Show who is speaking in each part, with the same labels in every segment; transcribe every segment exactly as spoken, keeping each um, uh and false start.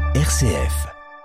Speaker 1: R C F.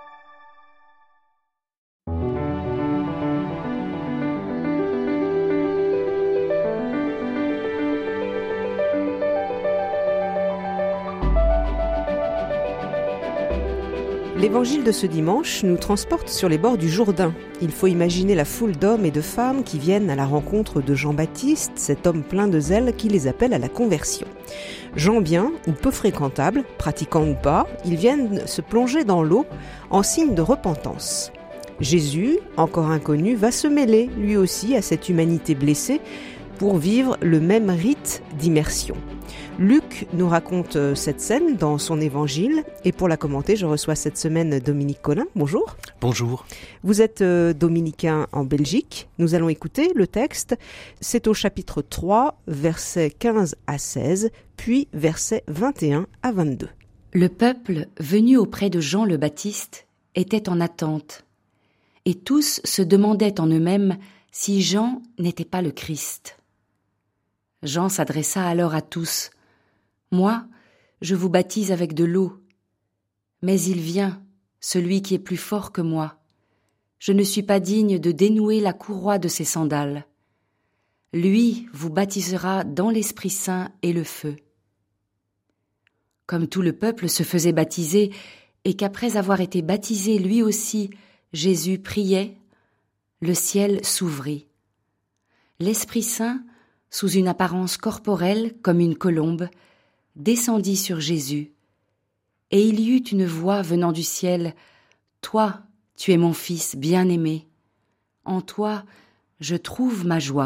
Speaker 2: L'évangile de ce dimanche nous transporte sur les bords du Jourdain. Il faut imaginer la foule d'hommes et de femmes qui viennent à la rencontre de Jean-Baptiste, cet homme plein de zèle qui les appelle à la conversion. Gens bien ou peu fréquentables, pratiquants ou pas, ils viennent se plonger dans l'eau en signe de repentance. Jésus, encore inconnu, va se mêler lui aussi à cette humanité blessée pour vivre le même rite d'immersion. Luc nous raconte cette scène dans son évangile et pour la commenter, je reçois cette semaine Dominique Collin. Bonjour.
Speaker 3: Bonjour.
Speaker 2: Vous êtes dominicain en Belgique. Nous allons écouter le texte. C'est au chapitre trois, versets quinze à seize, puis versets vingt et un à vingt-deux.
Speaker 4: Le peuple venu auprès de Jean le Baptiste était en attente, et tous se demandaient en eux-mêmes si Jean n'était pas le Christ. Jean s'adressa alors à tous. « Moi, je vous baptise avec de l'eau, mais il vient, celui qui est plus fort que moi. Je ne suis pas digne de dénouer la courroie de ses sandales. Lui vous baptisera dans l'Esprit Saint et le feu. » Comme tout le peuple se faisait baptiser, et qu'après avoir été baptisé lui aussi, Jésus priait, le ciel s'ouvrit. L'Esprit Saint, sous une apparence corporelle comme une colombe, descendit sur Jésus, et il y eut une voix venant du ciel. « Toi, tu es mon Fils bien-aimé. En toi, je trouve ma joie. »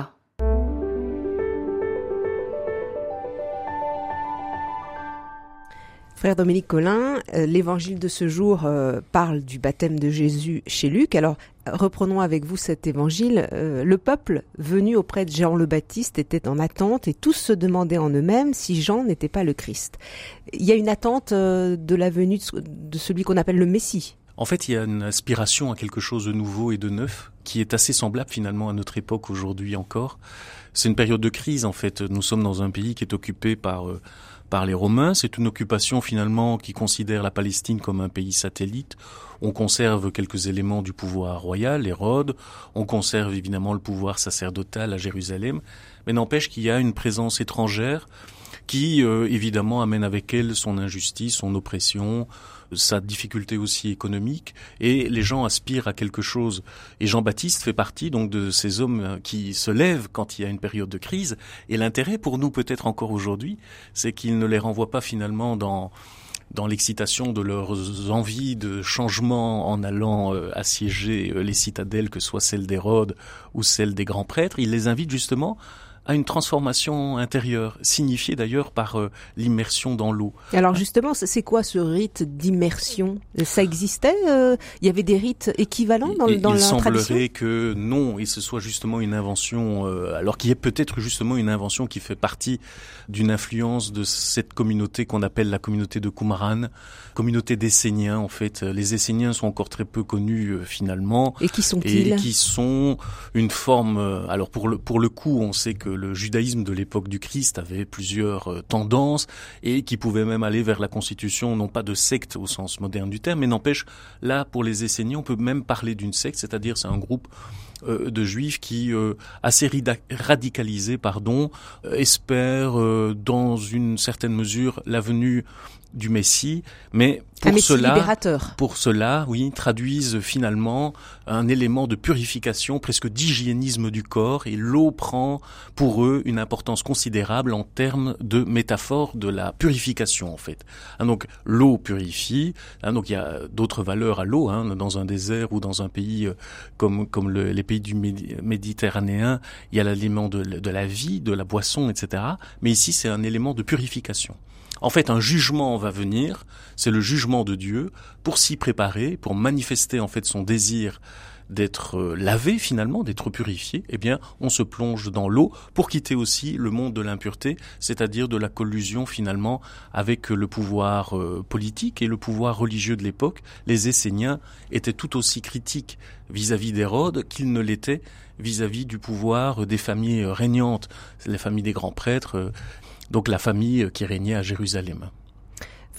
Speaker 2: Frère Dominique Collin, euh, l'évangile de ce jour euh, parle du baptême de Jésus chez Luc. Alors, reprenons avec vous cet évangile. Euh, le peuple venu auprès de Jean le Baptiste était en attente et tous se demandaient en eux-mêmes si Jean n'était pas le Christ. Il y a une attente euh, de la venue de, de celui qu'on appelle le Messie.
Speaker 3: En fait, il y a une aspiration à quelque chose de nouveau et de neuf qui est assez semblable finalement à notre époque aujourd'hui encore. C'est une période de crise en fait. Nous sommes dans un pays qui est occupé par... Euh, par les Romains. C'est une occupation finalement qui considère la Palestine comme un pays satellite. On conserve quelques éléments du pouvoir royal, Hérode. On conserve évidemment le pouvoir sacerdotal à Jérusalem. Mais n'empêche qu'il y a une présence étrangère qui euh, évidemment amène avec elle son injustice, son oppression, sa difficulté aussi économique, et les gens aspirent à quelque chose. Et Jean-Baptiste fait partie donc de ces hommes qui se lèvent quand il y a une période de crise. Et l'intérêt pour nous peut-être encore aujourd'hui, c'est qu'il ne les renvoie pas finalement dans dans l'excitation de leurs envies de changement en allant euh, assiéger les citadelles, que ce soit celle d'Hérode ou celle des grands prêtres. Il les invite justement à une transformation intérieure, signifiée d'ailleurs par euh, l'immersion dans l'eau.
Speaker 2: Alors justement, c'est quoi ce rite d'immersion ? Ça existait euh, Il y avait des rites équivalents dans,
Speaker 3: et,
Speaker 2: dans
Speaker 3: la tradition ? Il
Speaker 2: tradition ?
Speaker 3: semblerait que non, et ce soit justement une invention, euh, alors qu'il y ait peut-être justement une invention qui fait partie d'une influence de cette communauté qu'on appelle la communauté de Qumran, communauté d'Esséniens en fait. Les Esséniens sont encore très peu connus euh, finalement.
Speaker 2: Et qui sont-ils ?
Speaker 3: Et qui sont une forme, euh, alors pour le, pour le coup, on sait que le judaïsme de l'époque du Christ avait plusieurs euh, tendances et qui pouvait même aller vers la constitution, non pas de secte au sens moderne du terme, mais n'empêche, là, pour les Esséniens, on peut même parler d'une secte, c'est-à-dire c'est un groupe euh, de juifs qui, euh, assez rida- radicalisés, pardon, euh, espèrent, euh, dans une certaine mesure, la venue du Messie, mais pour
Speaker 2: un Messie
Speaker 3: cela,
Speaker 2: libérateur.
Speaker 3: pour cela, oui, traduisent finalement un élément de purification, presque d'hygiénisme du corps, et l'eau prend pour eux une importance considérable en termes de métaphore de la purification en fait. Hein, donc l'eau purifie, hein, donc il y a d'autres valeurs à l'eau, hein, dans un désert ou dans un pays euh, comme comme le, les pays du Méditerranéen, il y a l'élément de, de la vie, de la boisson, et cetera. Mais ici c'est un élément de purification. En fait, un jugement va venir, c'est le jugement de Dieu, pour s'y préparer, pour manifester en fait son désir d'être lavé finalement, d'être purifié. Eh bien, on se plonge dans l'eau pour quitter aussi le monde de l'impureté, c'est-à-dire de la collusion finalement avec le pouvoir euh, politique et le pouvoir religieux de l'époque. Les Esséniens étaient tout aussi critiques vis-à-vis d'Hérode qu'ils ne l'étaient vis-à-vis du pouvoir des familles régnantes, les familles des grands prêtres, euh, donc la famille qui régnait à Jérusalem.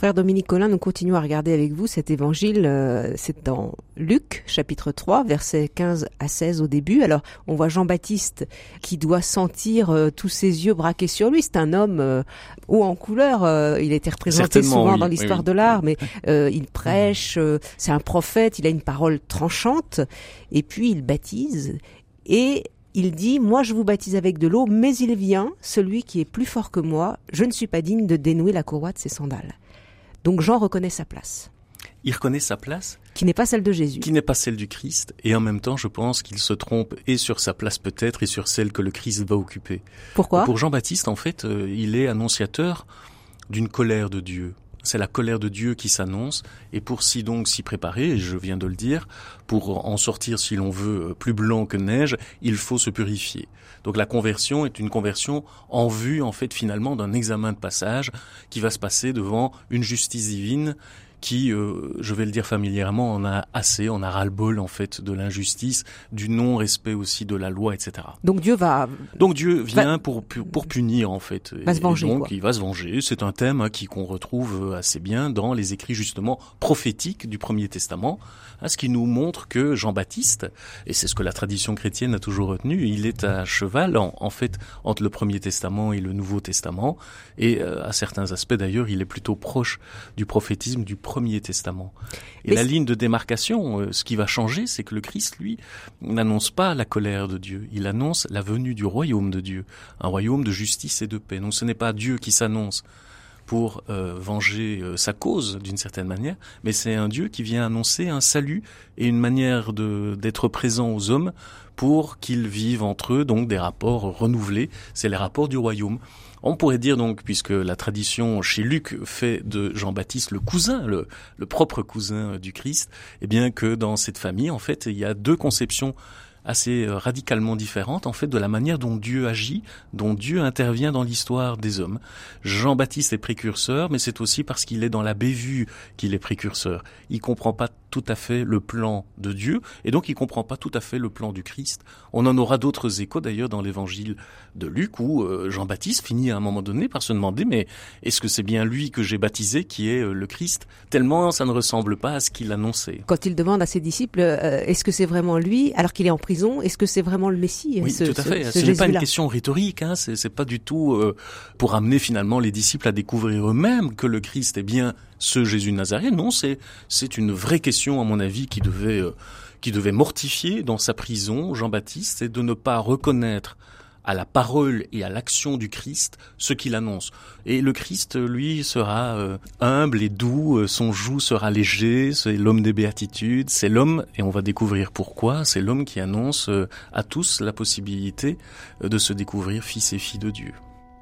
Speaker 2: Frère Dominique Collin, nous continuons à regarder avec vous cet évangile. Euh, c'est dans Luc, chapitre trois, versets quinze à seize au début. Alors, on voit Jean-Baptiste qui doit sentir euh, tous ses yeux braqués sur lui. C'est un homme euh, haut en couleur. Euh, il a été représenté souvent
Speaker 3: oui,
Speaker 2: dans l'histoire
Speaker 3: oui, oui.
Speaker 2: de l'art, mais euh, il prêche, euh, c'est un prophète, il a une parole tranchante. Et puis, il baptise et il dit, moi je vous baptise avec de l'eau, mais il vient, celui qui est plus fort que moi, je ne suis pas digne de dénouer la courroie de ses sandales. Donc Jean reconnaît sa place.
Speaker 3: Il reconnaît sa place.
Speaker 2: Qui n'est pas celle de Jésus.
Speaker 3: Qui n'est pas celle du Christ. Et en même temps, je pense qu'il se trompe et sur sa place peut-être et sur celle que le Christ va occuper.
Speaker 2: Pourquoi ?
Speaker 3: Pour Jean-Baptiste, en fait, euh, il est annonciateur d'une colère de Dieu. C'est la colère de Dieu qui s'annonce, et pour s'y donc s'y préparer, et je viens de le dire, pour en sortir, si l'on veut, plus blanc que neige, il faut se purifier. Donc la conversion est une conversion en vue, en fait, finalement, d'un examen de passage qui va se passer devant une justice divine qui, euh, je vais le dire familièrement, en a assez, on a ras-le-bol en fait de l'injustice, du non-respect aussi de la loi, et cetera.
Speaker 2: Donc Dieu va...
Speaker 3: Donc Dieu vient
Speaker 2: va...
Speaker 3: pour pour punir en fait.
Speaker 2: Va se venger,
Speaker 3: et donc
Speaker 2: quoi.
Speaker 3: il va se venger. C'est un thème hein, qui qu'on retrouve assez bien dans les écrits justement prophétiques du Premier Testament, hein, ce qui nous montre que Jean-Baptiste, et c'est ce que la tradition chrétienne a toujours retenu, il est à cheval en, en fait entre le Premier Testament et le Nouveau Testament, et euh, à certains aspects d'ailleurs, il est plutôt proche du prophétisme du Premier Testament. Et
Speaker 2: Mais
Speaker 3: la
Speaker 2: c'est...
Speaker 3: ligne de démarcation, euh, ce qui va changer, c'est que le Christ, lui, n'annonce pas la colère de Dieu. Il annonce la venue du royaume de Dieu, un royaume de justice et de paix. Donc ce n'est pas Dieu qui s'annonce pour euh, venger euh, sa cause d'une certaine manière, mais c'est un Dieu qui vient annoncer un salut et une manière de d'être présent aux hommes pour qu'ils vivent entre eux donc des rapports renouvelés. C'est les rapports du royaume. On pourrait dire donc, puisque la tradition chez Luc fait de Jean-Baptiste le cousin, le, le propre cousin du Christ, eh bien que dans cette famille, en fait, il y a deux conceptions assez radicalement différentes, en fait, de la manière dont Dieu agit, dont Dieu intervient dans l'histoire des hommes. Jean-Baptiste est précurseur, mais c'est aussi parce qu'il est dans la bévue qu'il est précurseur. Il comprend pas tout à fait le plan de Dieu, et donc il comprend pas tout à fait le plan du Christ. On en aura d'autres échos d'ailleurs dans l'évangile de Luc, où euh, Jean-Baptiste finit à un moment donné par se demander, mais est-ce que c'est bien lui que j'ai baptisé qui est euh, le Christ? Tellement ça ne ressemble pas à ce qu'il annonçait.
Speaker 2: Quand il demande à ses disciples, euh, est-ce que c'est vraiment lui, alors qu'il est en prison, est-ce que c'est vraiment le Messie?
Speaker 3: Oui,
Speaker 2: ce,
Speaker 3: tout à fait.
Speaker 2: Ce,
Speaker 3: ce,
Speaker 2: ce
Speaker 3: ce n'est pas une
Speaker 2: Jésus-là.
Speaker 3: question rhétorique, hein. C'est, c'est pas du tout euh, pour amener finalement les disciples à découvrir eux-mêmes que le Christ est bien ce Jésus de Nazareth. Non, c'est c'est une vraie question à mon avis qui devait euh, qui devait mortifier dans sa prison Jean-Baptiste, c'est de ne pas reconnaître à la parole et à l'action du Christ ce qu'il annonce. Et le Christ, lui, sera euh, humble et doux, euh, son joug sera léger, c'est l'homme des béatitudes, c'est l'homme, et on va découvrir pourquoi, c'est l'homme qui annonce euh, à tous la possibilité euh, de se découvrir fils et filles de Dieu.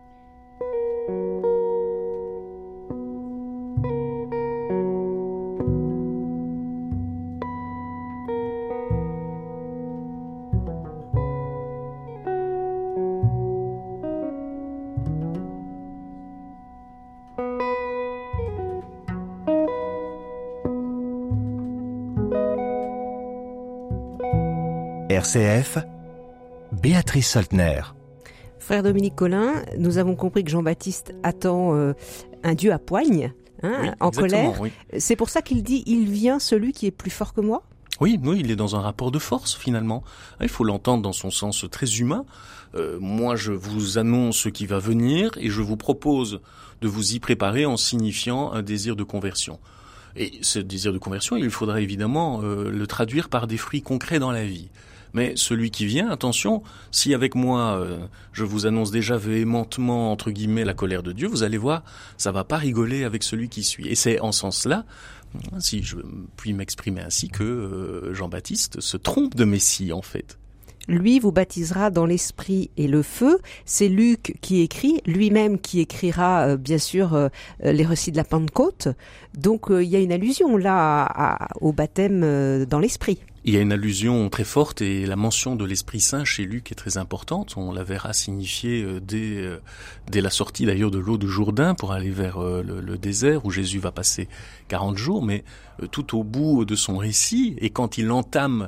Speaker 1: R C F, Béatrice Soltner.
Speaker 2: Frère Dominique Collin, nous avons compris que Jean-Baptiste attend euh, un Dieu à poigne, hein,
Speaker 3: Oui,
Speaker 2: en
Speaker 3: exactement,
Speaker 2: colère.
Speaker 3: oui.
Speaker 2: C'est pour ça qu'il dit « Il vient celui qui est plus fort que moi ».
Speaker 3: Oui, oui, il est dans un rapport de force finalement. Il faut l'entendre dans son sens très humain. Euh, moi, je vous annonce ce qui va venir et je vous propose de vous y préparer en signifiant un désir de conversion. Et ce désir de conversion, il faudra évidemment euh, le traduire par des fruits concrets dans la vie. Mais celui qui vient, attention, si avec moi euh, je vous annonce déjà véhémentement entre guillemets la colère de Dieu, vous allez voir, ça va pas rigoler avec celui qui suit. Et c'est en ce sens-là, si je puis m'exprimer ainsi, que euh, Jean-Baptiste se trompe de Messie en fait.
Speaker 2: Lui vous baptisera dans l'esprit et le feu. C'est Luc qui écrit, lui-même qui écrira euh, bien sûr euh, les récits de la Pentecôte. Donc euh, il y a une allusion là à, à, au baptême euh, dans l'esprit.
Speaker 3: Il y a une allusion très forte et la mention de l'Esprit Saint chez Luc est très importante. On la verra signifier euh, dès, euh, dès la sortie d'ailleurs de l'eau du Jourdain pour aller vers euh, le, le désert où Jésus va passer quarante jours. Mais euh, tout au bout de son récit et quand il entame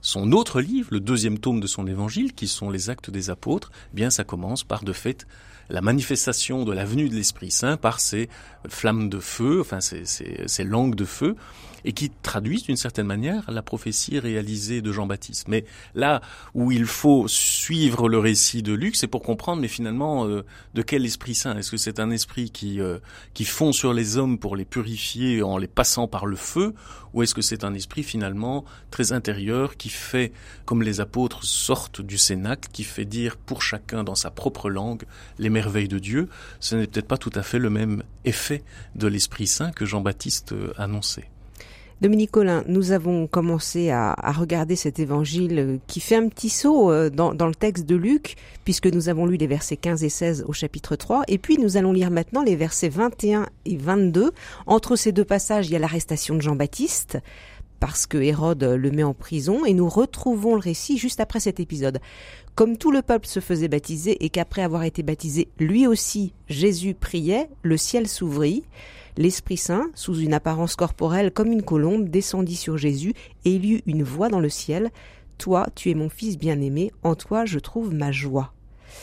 Speaker 3: son autre livre, le deuxième tome de son évangile, qui sont les Actes des Apôtres, eh bien ça commence par de fait la manifestation de la venue de l'Esprit Saint par ces flammes de feu, enfin ces, ces, ces langues de feu, et qui traduisent d'une certaine manière la prophétie réalisée de Jean-Baptiste. Mais là où il faut suivre le récit de Luc, c'est pour comprendre, mais finalement, euh, de quel Esprit Saint? Est-ce que c'est un esprit qui euh, qui fond sur les hommes pour les purifier en les passant par le feu, ou est-ce que c'est un esprit finalement très intérieur qui fait, comme les apôtres sortent du cénacle, qui fait dire pour chacun dans sa propre langue les merveilles de Dieu? Ce n'est peut-être pas tout à fait le même effet de l'Esprit Saint que Jean-Baptiste euh, annonçait.
Speaker 2: Dominique Collin, nous avons commencé à, à regarder cet évangile qui fait un petit saut dans, dans le texte de Luc, puisque nous avons lu les versets quinze et seize au chapitre trois, et puis nous allons lire maintenant les versets vingt et un et vingt-deux. Entre ces deux passages, il y a l'arrestation de Jean-Baptiste, parce que Hérode le met en prison, et nous retrouvons le récit juste après cet épisode. Comme tout le peuple se faisait baptiser, et qu'après avoir été baptisé, lui aussi, Jésus priait, le ciel s'ouvrit. L'Esprit Saint, sous une apparence corporelle comme une colombe, descendit sur Jésus, et il y eut une voix dans le ciel. « Toi, tu es mon Fils bien-aimé, en toi je trouve ma joie. »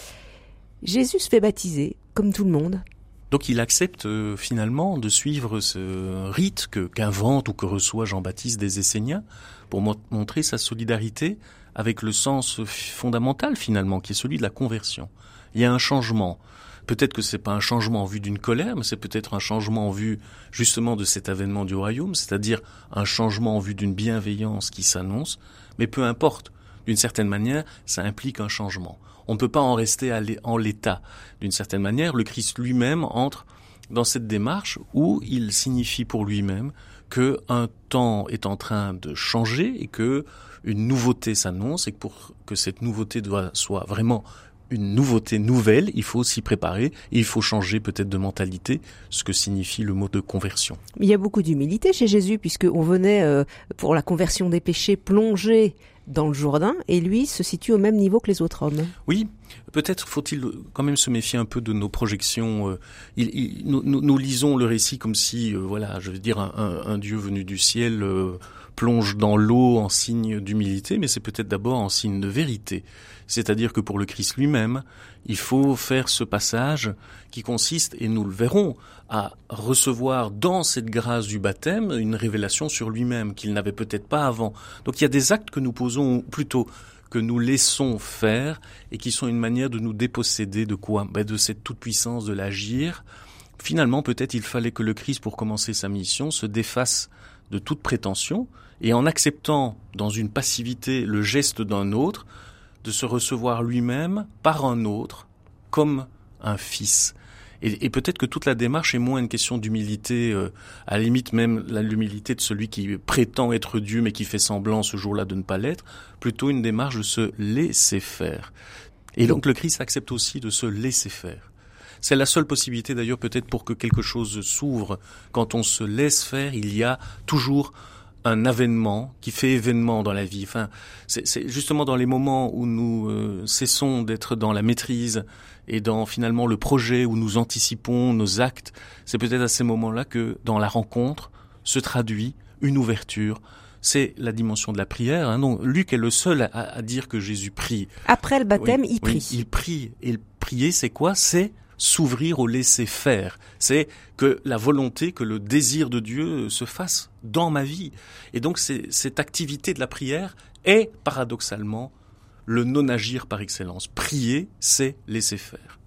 Speaker 2: Jésus se fait baptiser, comme tout le monde.
Speaker 3: Donc il accepte euh, finalement de suivre ce rite que qu'invente ou que reçoit Jean-Baptiste des Esséniens pour mo- montrer sa solidarité avec le sens fondamental finalement, qui est celui de la conversion. Il y a un changement. Peut-être que c'est pas un changement en vue d'une colère, mais c'est peut-être un changement en vue justement de cet avènement du royaume, c'est-à-dire un changement en vue d'une bienveillance qui s'annonce. Mais peu importe, d'une certaine manière, ça implique un changement. On ne peut pas en rester en l'état. D'une certaine manière, le Christ lui-même entre dans cette démarche où il signifie pour lui-même que un temps est en train de changer et que une nouveauté s'annonce, et que pour que cette nouveauté doit, soit vraiment une nouveauté nouvelle, il faut s'y préparer et il faut changer peut-être de mentalité, ce que signifie le mot de conversion.
Speaker 2: Il y a beaucoup d'humilité chez Jésus, puisqu'on venait euh, pour la conversion des péchés plonger dans le Jourdain, et lui se situe au même niveau que les autres hommes.
Speaker 3: Oui, peut-être faut-il quand même se méfier un peu de nos projections. Il, il, nous, nous, nous lisons le récit comme si, euh, voilà, je veux dire, un, un, un Dieu venu du ciel euh, plonge dans l'eau en signe d'humilité, mais c'est peut-être d'abord en signe de vérité. C'est-à-dire que pour le Christ lui-même, il faut faire ce passage qui consiste, et nous le verrons, à recevoir dans cette grâce du baptême une révélation sur lui-même qu'il n'avait peut-être pas avant. Donc il y a des actes que nous posons, plutôt que nous laissons faire, et qui sont une manière de nous déposséder de quoi ? Ben de cette toute-puissance de l'agir. Finalement, peut-être il fallait que le Christ, pour commencer sa mission, se défasse de toute prétention, et en acceptant dans une passivité le geste d'un autre, de se recevoir lui-même par un autre comme un fils. Et, et peut-être que toute la démarche est moins une question d'humilité, euh, à la limite même l'humilité de celui qui prétend être Dieu mais qui fait semblant ce jour-là de ne pas l'être, plutôt une démarche de se laisser faire. Et donc le Christ accepte aussi de se laisser faire. C'est la seule possibilité d'ailleurs peut-être pour que quelque chose s'ouvre. Quand on se laisse faire, il y a toujours un avènement qui fait événement dans la vie. Enfin, c'est, c'est justement dans les moments où nous euh, cessons d'être dans la maîtrise et dans finalement le projet, où nous anticipons nos actes, c'est peut-être à ces moments-là que dans la rencontre se traduit une ouverture. C'est la dimension de la prière. Hein. Donc, Luc est le seul à, à dire que Jésus prie.
Speaker 2: Après le baptême,
Speaker 3: oui,
Speaker 2: il prie.
Speaker 3: Oui, il prie. Et le prier, c'est quoi ? C'est s'ouvrir au laisser-faire. C'est que la volonté, que le désir de Dieu se fasse dans ma vie. Et donc, c'est, cette activité de la prière est, paradoxalement, le non-agir par excellence. Prier, c'est laisser faire.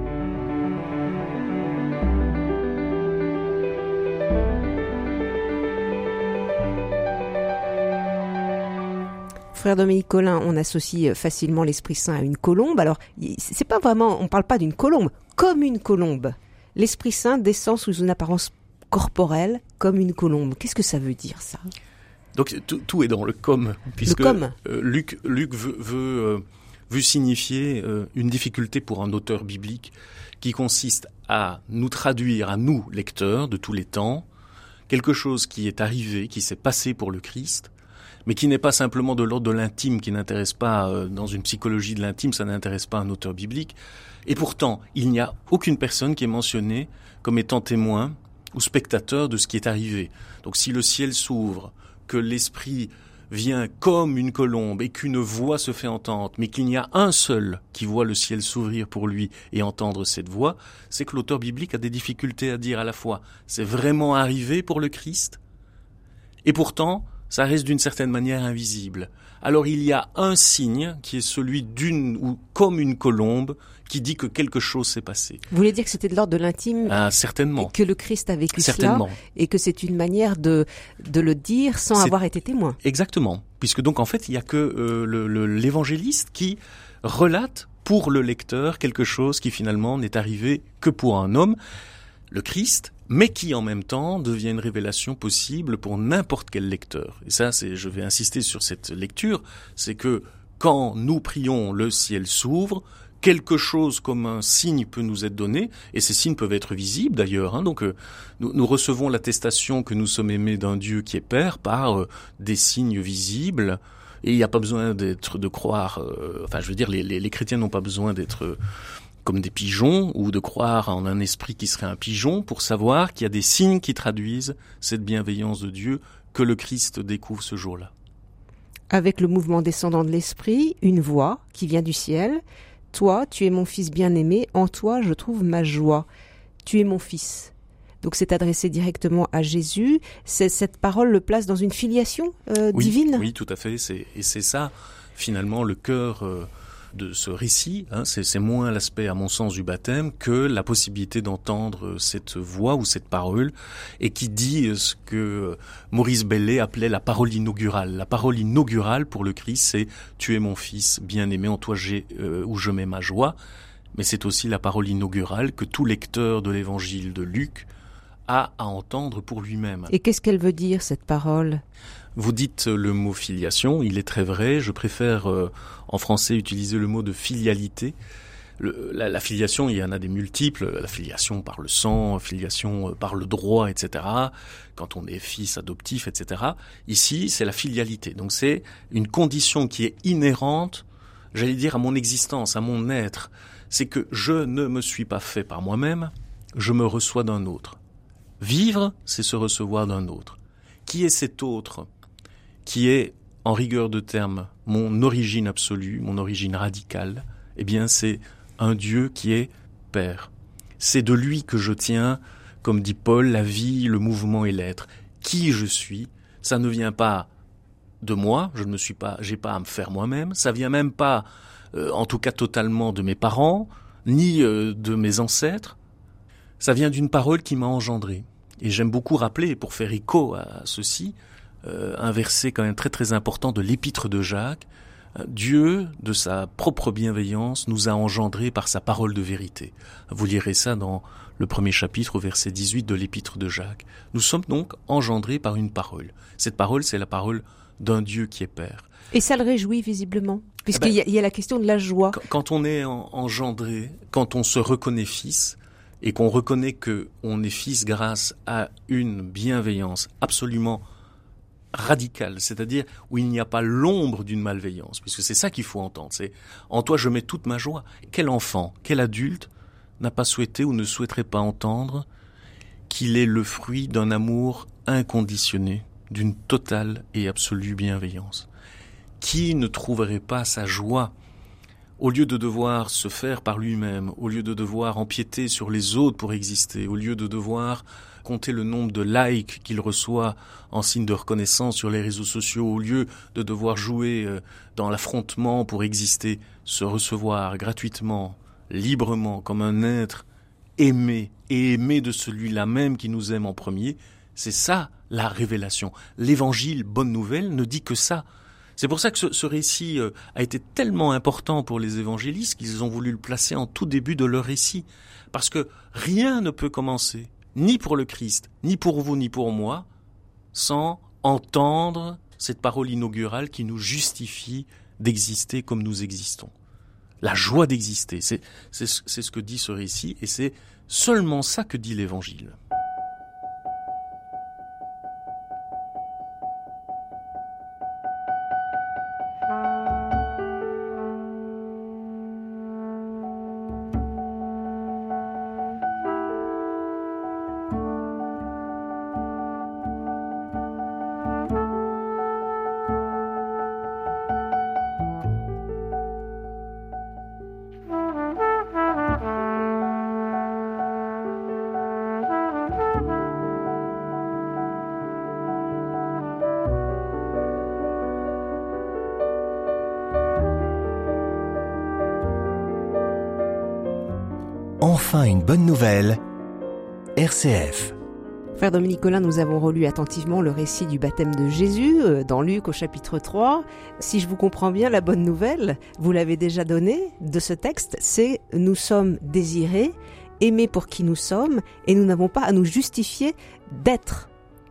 Speaker 2: Frère Dominique Collin, on associe facilement l'Esprit Saint à une colombe. Alors, c'est pas vraiment, on parle pas d'une colombe, comme une colombe. L'Esprit Saint descend sous une apparence corporelle, comme une colombe. Qu'est-ce que ça veut dire, ça ?
Speaker 3: Donc, tout, tout est dans le comme, puisque
Speaker 2: le comme.
Speaker 3: Euh, Luc, Luc veut, veut, euh, veut signifier euh, une difficulté pour un auteur biblique qui consiste à nous traduire, à nous, lecteurs de tous les temps, quelque chose qui est arrivé, qui s'est passé pour le Christ, mais qui n'est pas simplement de l'ordre de l'intime, qui n'intéresse pas, euh, dans une psychologie de l'intime, ça n'intéresse pas un auteur biblique. Et pourtant, il n'y a aucune personne qui est mentionnée comme étant témoin ou spectateur de ce qui est arrivé. Donc si le ciel s'ouvre, que l'Esprit vient comme une colombe et qu'une voix se fait entendre, mais qu'il n'y a un seul qui voit le ciel s'ouvrir pour lui et entendre cette voix, c'est que l'auteur biblique a des difficultés à dire à la fois c'est vraiment arrivé pour le Christ, et pourtant ça reste d'une certaine manière invisible. Alors il y a un signe qui est celui d'une ou comme une colombe qui dit que quelque chose s'est passé.
Speaker 2: Vous voulez dire que c'était de l'ordre de l'intime?
Speaker 3: Ah, certainement.
Speaker 2: Que le Christ a vécu
Speaker 3: certainement.
Speaker 2: cela et que c'est une manière de de le dire sans
Speaker 3: c'est...
Speaker 2: avoir été témoin.
Speaker 3: Exactement, puisque donc en fait il y a que euh, le, le, l'évangéliste qui relate pour le lecteur quelque chose qui finalement n'est arrivé que pour un homme, le Christ, mais qui en même temps devient une révélation possible pour n'importe quel lecteur. Et ça, c'est, je vais insister sur cette lecture, c'est que quand nous prions, le ciel s'ouvre, quelque chose comme un signe peut nous être donné, et ces signes peuvent être visibles d'ailleurs. Hein, donc euh, nous, nous recevons l'attestation que nous sommes aimés d'un Dieu qui est Père par euh, des signes visibles, et il n'y a pas besoin d'être de croire. Euh, enfin, je veux dire, les, les, les chrétiens n'ont pas besoin d'être euh, comme des pigeons ou de croire en un esprit qui serait un pigeon pour savoir qu'il y a des signes qui traduisent cette bienveillance de Dieu que le Christ découvre ce jour-là.
Speaker 2: Avec le mouvement descendant de l'esprit, une voix qui vient du ciel. Toi, tu es mon fils bien-aimé, en toi je trouve ma joie. Tu es mon fils. Donc c'est adressé directement à Jésus. C'est, cette parole le place dans une filiation euh,
Speaker 3: oui,
Speaker 2: divine.
Speaker 3: Oui, tout à fait. C'est, et c'est ça, finalement, le cœur euh, de ce récit. Hein, c'est, c'est moins l'aspect, à mon sens, du baptême que la possibilité d'entendre cette voix ou cette parole, et qui dit ce que Maurice Bellet appelait la parole inaugurale. La parole inaugurale pour le Christ, c'est « Tu es mon fils bien-aimé, en toi j'ai, euh, où je mets ma joie ». Mais c'est aussi la parole inaugurale que tout lecteur de l'évangile de Luc a à entendre pour lui-même.
Speaker 2: Et qu'est-ce qu'elle veut dire, cette parole ?
Speaker 3: Vous dites le mot filiation, il est très vrai. Je préfère euh, en français utiliser le mot de filialité. Le, la, la filiation, il y en a des multiples. La filiation par le sang, filiation euh, par le droit, et cetera. Quand on est fils adoptif, et cetera. Ici, c'est la filialité. Donc c'est une condition qui est inhérente, j'allais dire, à mon existence, à mon être. C'est que je ne me suis pas fait par moi-même, je me reçois d'un autre. Vivre, c'est se recevoir d'un autre. Qui est cet autre ? Qui est, en rigueur de terme, mon origine absolue, mon origine radicale, eh bien c'est un Dieu qui est Père. C'est de lui que je tiens, comme dit Paul, la vie, le mouvement et l'être. Qui je suis, ça ne vient pas de moi, je ne me suis pas, j'ai pas à me faire moi-même, ça vient même pas, euh, en tout cas totalement de mes parents, ni euh, de mes ancêtres, ça vient d'une parole qui m'a engendré. Et j'aime beaucoup rappeler, pour faire écho à ceci, Euh, un verset quand même très très important de l'épître de Jacques. Dieu, de sa propre bienveillance, nous a engendrés par sa parole de vérité. Vous lirez ça dans le premier chapitre au verset dix-huit de l'épître de Jacques. Nous sommes donc engendrés par une parole. Cette parole, c'est la parole d'un Dieu qui est Père.
Speaker 2: Et ça le réjouit visiblement, puisqu'il
Speaker 3: eh ben,
Speaker 2: y, a, il y a la question de la joie.
Speaker 3: Quand on est engendré, quand on se reconnaît fils, et qu'on reconnaît qu'on est fils grâce à une bienveillance absolument radical, c'est-à-dire où il n'y a pas l'ombre d'une malveillance, puisque c'est ça qu'il faut entendre, c'est « en toi je mets toute ma joie ». Quel enfant, quel adulte n'a pas souhaité ou ne souhaiterait pas entendre qu'il est le fruit d'un amour inconditionné, d'une totale et absolue bienveillance? Qui ne trouverait pas sa joie, au lieu de devoir se faire par lui-même, au lieu de devoir empiéter sur les autres pour exister, au lieu de devoir compter le nombre de likes qu'il reçoit en signe de reconnaissance sur les réseaux sociaux, au lieu de devoir jouer dans l'affrontement pour exister, se recevoir gratuitement, librement, comme un être aimé et aimé de celui-là même qui nous aime en premier, c'est ça la révélation. L'évangile, bonne nouvelle, ne dit que ça. C'est pour ça que ce, ce récit euh, a été tellement important pour les évangélistes qu'ils ont voulu le placer en tout début de leur récit. Parce que rien ne peut commencer, ni pour le Christ, ni pour vous, ni pour moi, sans entendre cette parole inaugurale qui nous justifie d'exister comme nous existons. La joie d'exister, c'est, c'est, c'est ce que dit ce récit, et c'est seulement ça que dit l'Évangile.
Speaker 1: Enfin une bonne nouvelle. R C F.
Speaker 2: Frère Dominique Collin, nous avons relu attentivement le récit du baptême de Jésus dans Luc au chapitre trois. Si je vous comprends bien, la bonne nouvelle, vous l'avez déjà donnée de ce texte, c'est « Nous sommes désirés, aimés pour qui nous sommes, et nous n'avons pas à nous justifier d'être. »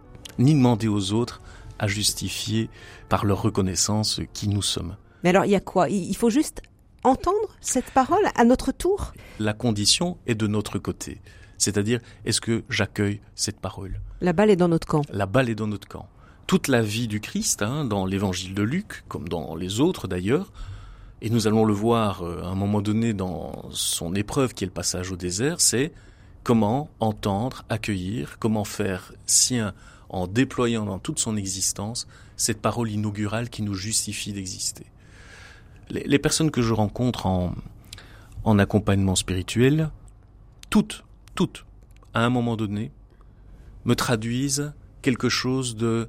Speaker 3: Ni demander aux autres à justifier par leur reconnaissance qui nous sommes.
Speaker 2: Mais alors, il y a quoi ? Il faut juste entendre cette parole à notre tour ?
Speaker 3: La condition est de notre côté. C'est-à-dire, est-ce que j'accueille cette parole ?
Speaker 2: La balle est dans notre camp.
Speaker 3: La balle est dans notre camp. Toute la vie du Christ, hein, dans l'évangile de Luc, comme dans les autres d'ailleurs, et nous allons le voir euh, à un moment donné dans son épreuve qui est le passage au désert, c'est comment entendre, accueillir, comment faire sien en déployant dans toute son existence cette parole inaugurale qui nous justifie d'exister. Les, les personnes que je rencontre en, en accompagnement spirituel, toutes, toutes, à un moment donné, me traduisent quelque chose de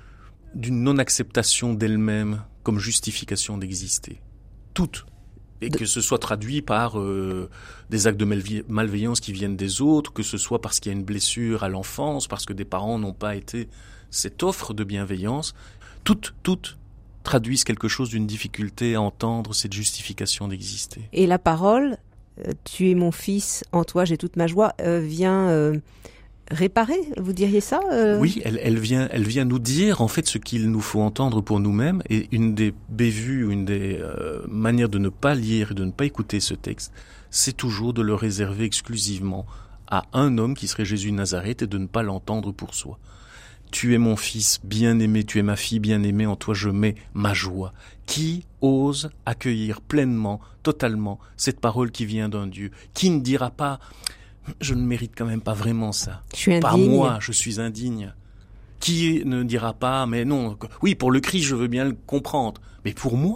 Speaker 3: d'une non-acceptation d'elles-mêmes comme justification d'exister. Toutes. Et que ce soit traduit par euh, des actes de malve- malveillance qui viennent des autres, que ce soit parce qu'il y a une blessure à l'enfance, parce que des parents n'ont pas été cette offre de bienveillance. Toutes, toutes traduisent quelque chose d'une difficulté à entendre cette justification d'exister.
Speaker 2: Et la parole, euh, tu es mon fils, en toi j'ai toute ma joie, euh, vient euh, réparer, vous diriez ça euh...
Speaker 3: Oui, elle, elle, vient, elle vient nous dire en fait ce qu'il nous faut entendre pour nous-mêmes. Et une des bévues, une des euh, manières de ne pas lire et de ne pas écouter ce texte, c'est toujours de le réserver exclusivement à un homme qui serait Jésus de Nazareth et de ne pas l'entendre pour soi. Tu es mon fils bien-aimé, tu es ma fille bien-aimée, en toi je mets ma joie. Qui ose accueillir pleinement, totalement, cette parole qui vient d'un Dieu? Qui ne dira pas « je ne mérite quand même pas vraiment ça.
Speaker 2: Je suis indigne.
Speaker 3: Par moi, je suis indigne. » Qui ne dira pas « mais non, oui, pour le Christ, je veux bien le comprendre, mais pour moi ?»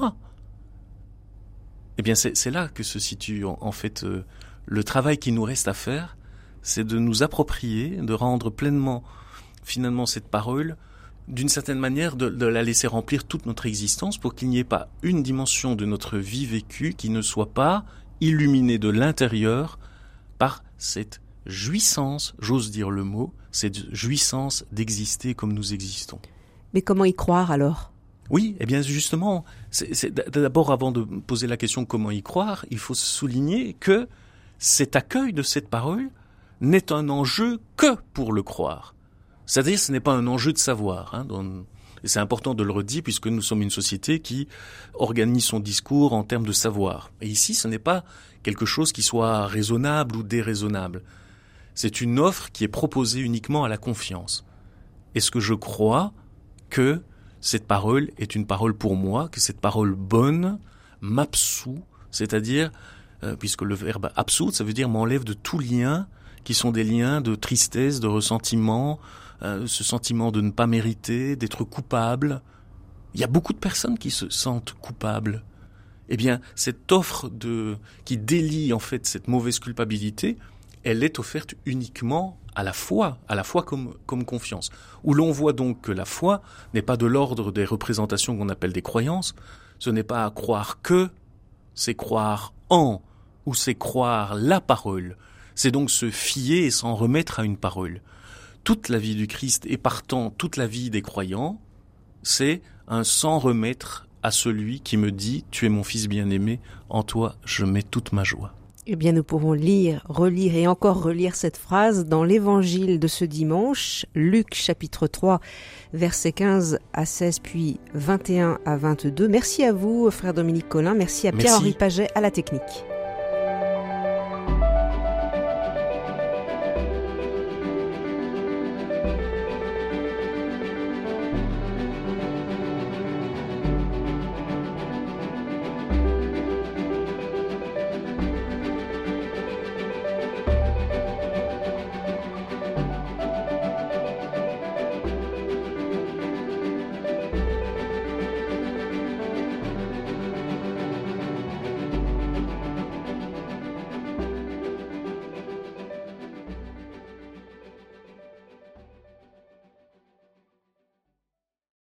Speaker 3: Eh bien, c'est, c'est là que se situe en, en fait euh, le travail qui nous reste à faire, c'est de nous approprier, de rendre pleinement finalement cette parole, d'une certaine manière de, de la laisser remplir toute notre existence pour qu'il n'y ait pas une dimension de notre vie vécue qui ne soit pas illuminée de l'intérieur par cette jouissance, j'ose dire le mot, cette jouissance d'exister comme nous existons.
Speaker 2: Mais comment y croire alors ?
Speaker 3: Oui, eh bien justement, c'est, c'est d'abord avant de poser la question comment y croire, il faut souligner que cet accueil de cette parole n'est un enjeu que pour le croire. C'est-à-dire ce n'est pas un enjeu de savoir. Hein, dans, et c'est important de le redire puisque nous sommes une société qui organise son discours en termes de savoir. Et ici, ce n'est pas quelque chose qui soit raisonnable ou déraisonnable. C'est une offre qui est proposée uniquement à la confiance. Est-ce que je crois que cette parole est une parole pour moi, que cette parole bonne m'absout, c'est-à-dire, euh, puisque le verbe absout, ça veut dire m'enlève de tout lien qui sont des liens de tristesse, de ressentiment, euh, ce sentiment de ne pas mériter, d'être coupable. Il y a beaucoup de personnes qui se sentent coupables. Eh bien, cette offre de qui délie en fait cette mauvaise culpabilité, elle est offerte uniquement à la foi, à la foi comme, comme confiance. Où l'on voit donc que la foi n'est pas de l'ordre des représentations qu'on appelle des croyances, ce n'est pas à croire que, c'est croire en, ou c'est croire la parole. C'est donc se fier et s'en remettre à une parole. Toute la vie du Christ et partant toute la vie des croyants, c'est un s'en remettre à celui qui me dit « Tu es mon fils bien-aimé, en toi je mets toute ma joie ».
Speaker 2: Eh bien, nous pourrons lire, relire et encore relire cette phrase dans l'évangile de ce dimanche, Luc chapitre trois, versets quinze à seize, puis vingt et un à vingt-deux. Merci à vous, frère Dominique Collin. Merci à Pierre-Henri Paget à la technique.